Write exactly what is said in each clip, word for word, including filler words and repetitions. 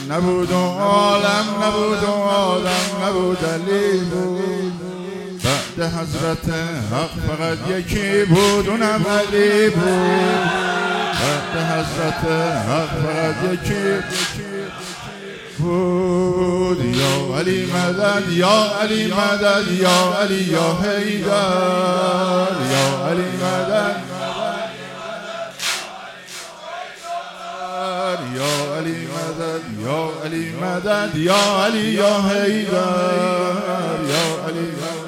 نبود و عالم نبود و آدم نبود، علی بود. بعد حضرت حق فقط یکی بود، اونم علی بود. بعد حضرت حق فقط یکی بود. یا علی مدد، یا علی مدد، یا علی یا حیدر، یا علی مدد، یا علی مدد، یا علی مدد، یا علی یا حیدر، یا علی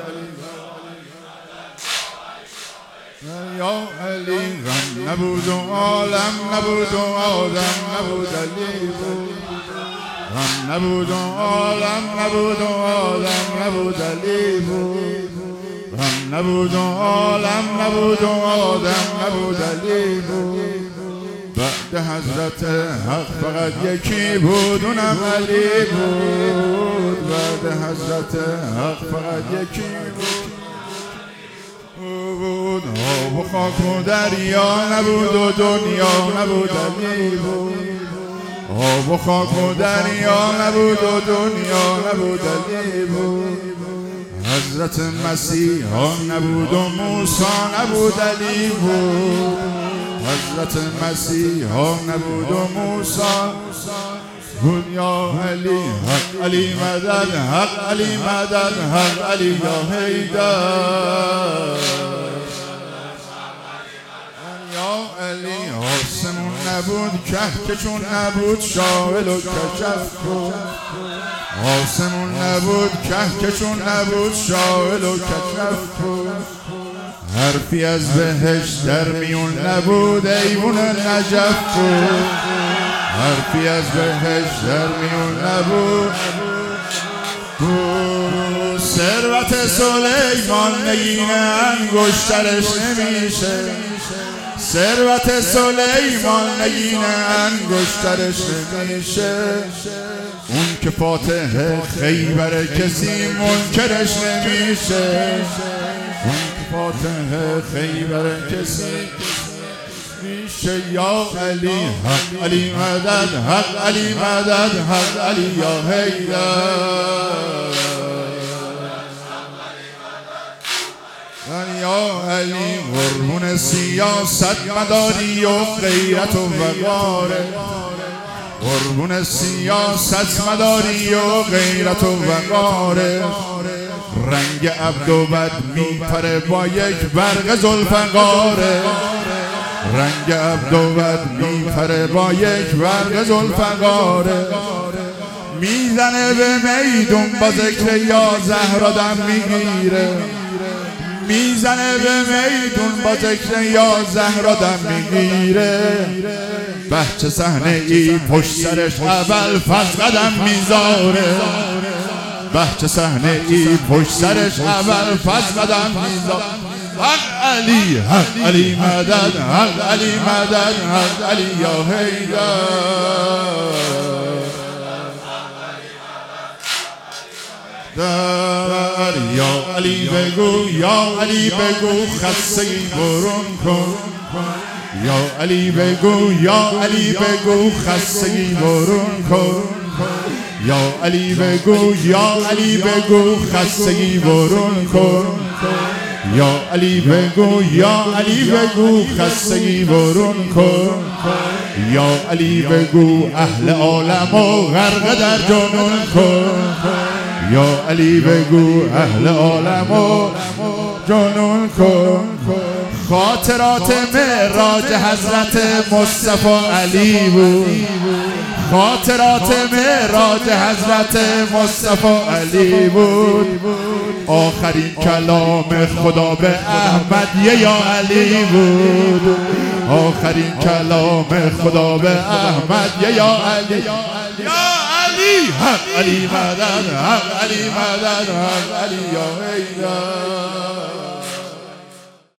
یا علی. غم نبود و عالم نبود و آدم نبود، علی بود. غم نبود و عالم نبود و آدم نبود، علی بود. غم نبود و عالم نبود و آدم نبود، علی بود. بعد حضرت حق فقط یکی بود، اونم علی بود. بعد حضرت حق فقط یکی بود. آب و خاک و دریا نبود و دنیا نبود، علی بود. آب و خاک و دریا نبود و دنیا نبود، علی بود. حضرت مسیح نبود و موسی نبود، علی بود. حضرت مسیح نبود و موسی بود، یا علی. حق علی مدد، حق علی مدد، حق علی یا حیدر، یا علی. آسمون نبود کهکشون نبود، شاول و کشف بود. آسمون نبود کهکشون نبود، شاول و کشف بود. حرفی از بهشت در میون نبود، ایوون نجف بود. حرفی از بهشت در میون نبود بود. ثروت سلیمان نگین انگشترش نمیشه. ثروت سلیمان نگین انگشترش نمیشه. اون که فاتح خیبر کسی منکرش نمیشه. اون که فاتح خیبر کسی میشه، یا علی. حق علی مدد، حق علی مدد، حق علی یا حیدر، یا علی. قربون سیاست مداری و غیرت و وقاره. قربون سیاست مداری و غیرت و وقاره. رنگ عبد و بد میپره با یک برق ذوالفقاره. رنگ عبد و بد میپره با یک برق ذوالفقاره. میزنه به میدون با ذکر یا زهرا دم میگیره. میزنه به میدون با ذکر یا زهرا دم میگیره. بچه صحنه ای پشت سرش اول فز قدم میذاره. بچه صحنه ای پشت سرش اول فز قدم میذاره. حق علی، حق علی مدد، حق علی مدد، حق علی یا حیدر، یا علی بگو، یا علی بگو خستگی برون کن. یا علی بگو، یا علی بگو خستگی برون کن. یا علی بگو، یا علی بگو خستگی برون کن. یا علی بگو، یا علی بگو خستگی برون کن. یا علی بگو اهل عالمو غرق در جنون کن. یا علی بگو اهل عالمو جنون کن. خاطرات معراج حضرت مصطفی علی بود. خاطرات معراج حضرت مصطفی علی بود. آخرین کلام خدا به احمد یا علی بود. آخرین کلام خدا به احمد یا علی. یا علی، حق علی مدد، حق علی مدد، حق علی یا حیدر.